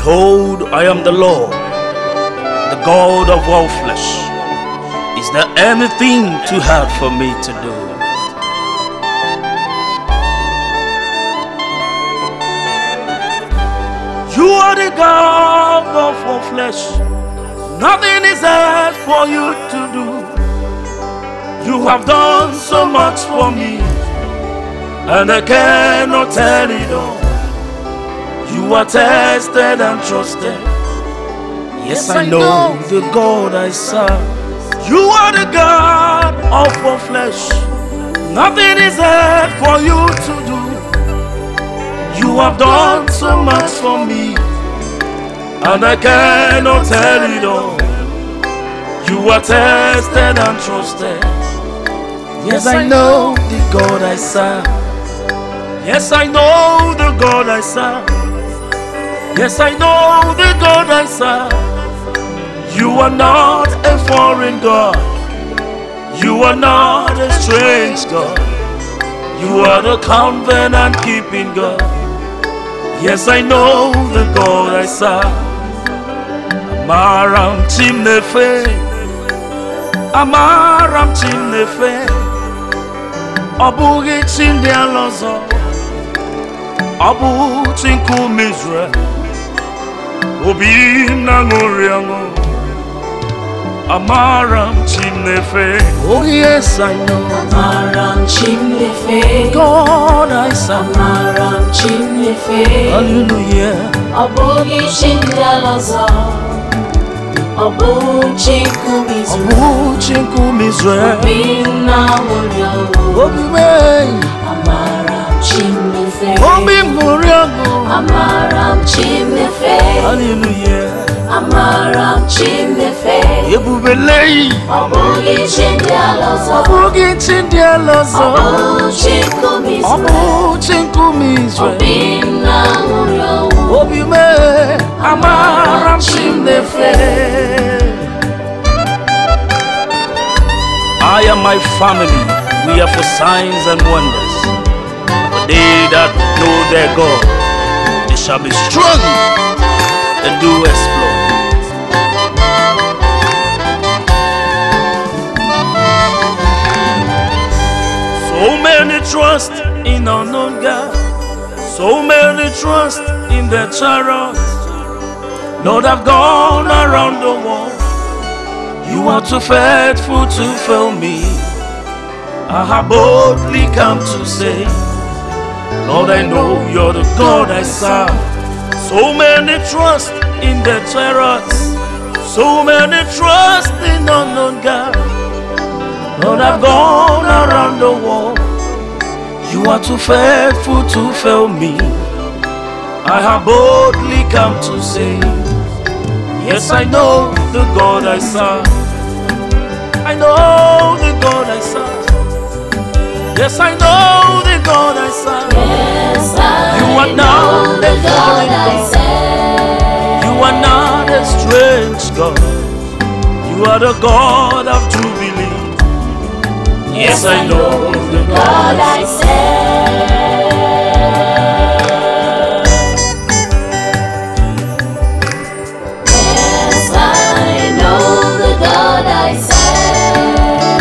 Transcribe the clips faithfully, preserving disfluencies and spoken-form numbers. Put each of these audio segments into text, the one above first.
Behold, I am the Lord, the God of all flesh. Is there anything too hard for me to do? You are the God of all flesh. Nothing is hard for you to do. You have done so much for me, and I cannot tell it all. You are tested and trusted. Yes, I know the God I serve. You are the God of all flesh. Nothing is hard for you to do. You have done so much for me, and I cannot tell it all. You are tested and trusted. Yes, I know the God I serve. Yes, I know the God I serve. Yes, I know the God I serve. You are not a foreign God. You are not a strange God. You are the covenant keeping God. Yes, I know the God I serve. Amaram chimnefe, Amaram chimnefe, Obugi chindialozo, Obu chinku mizre, Obi nanguriango, Amaram chimnefe. Oh yes, I know. Amaram chimnefe, God I serve. Amaram chimnefe, Hallelujah. Obugi chindialozo, Obu chinku mizre, Obu chinku mizre, Obi nanguriango, Obi me, Amaram chimnefe, Obi muriango. Amaram chimnefe, Hallelujah. Amaram chimnefe, Ebubelei, Obugi chindialozo, Obugi chindialozo, Obu chinku mizre, Obu chinku mizre, Obi nanguriango, Obi me, Amaram chimnefe. I and my family, we are for signs and wonders. For they that know their God, they shall be strong and do exploits. So many trust in unknown God. So many trust in their chariots. Lord, I've gone around the world. You are too faithful to fail me. I have boldly come to say, Lord, I know you're the God I serve. So many trust in their chariots. So many trust in unknown God. Lord, I've gone around the world. You are too faithful to fail me. I have boldly come to say, yes, I know the God I serve. I know the God I serve. Yes, I know the God I serve. yes, I You are not know a the God foreign I God. serve. You are not a strange God. You are the God of Jubilee. Yes, I know the God God I I serve. serve. Yes, I know the God I serve.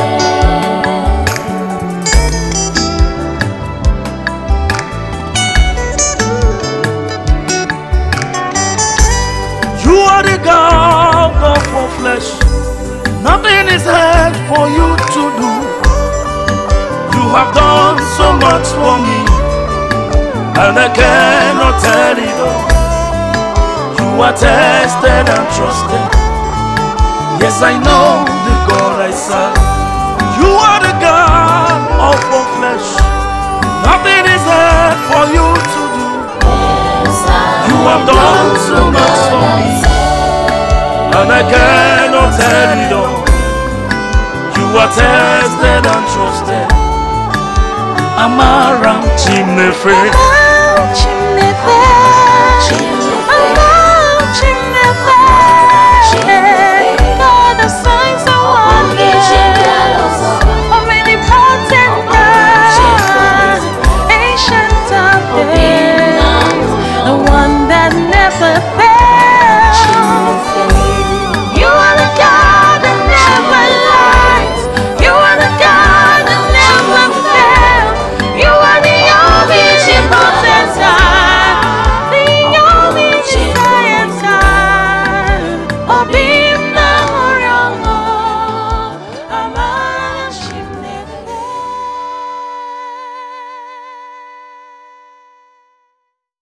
You are the God of all flesh. Nothing is hard for you to do. You have done so much for me, and I cannot tell it all. You are tested and trusted. Yes, I know the God I serve. You are the God of all flesh. Nothing is hard for you to do. Yes, I You have done so know the much for God I me, serve. and I cannot tell it all. You are tested and trusted. Amaram chimnefe, Amaram chimnefe,